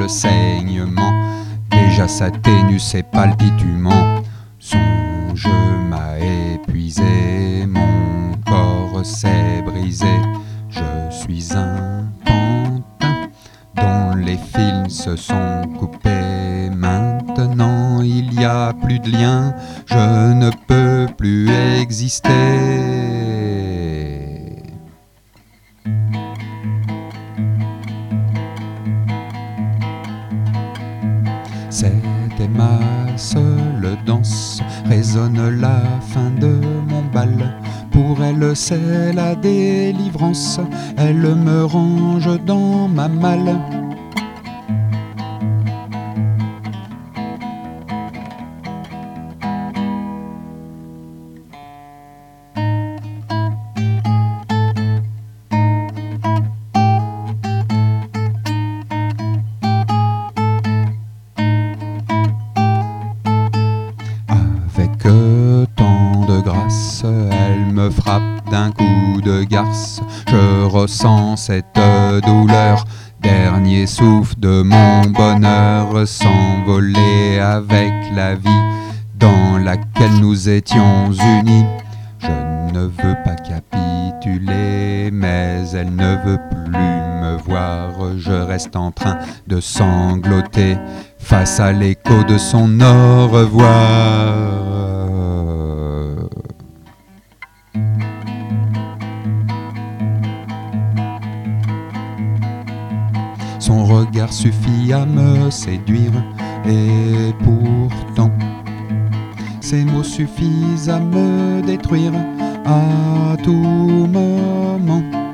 le saignement déjà s'atténue ses palpitements. Son jeu m'a épuisé, mon corps s'est brisé. Je suis un pantin dont les fils se sont coupés. Maintenant il n'y a plus de lien, je ne peux plus exister. C'était ma seule danse, résonne la fin de mon bal. Pour elle c'est la délivrance, elle me range dans ma malle. Avec tant de grâce, elle me frappe d'un coup de garce. Je ressens cette douleur, dernier souffle de mon bonheur, s'envoler avec la vie dans laquelle nous étions unis. Je ne veux pas capituler, mais elle ne veut plus me voir. Je reste en train de sangloter face à l'écho de son au revoir. Son regard suffit à me séduire, et pourtant ses mots suffisent à me détruire à tout moment.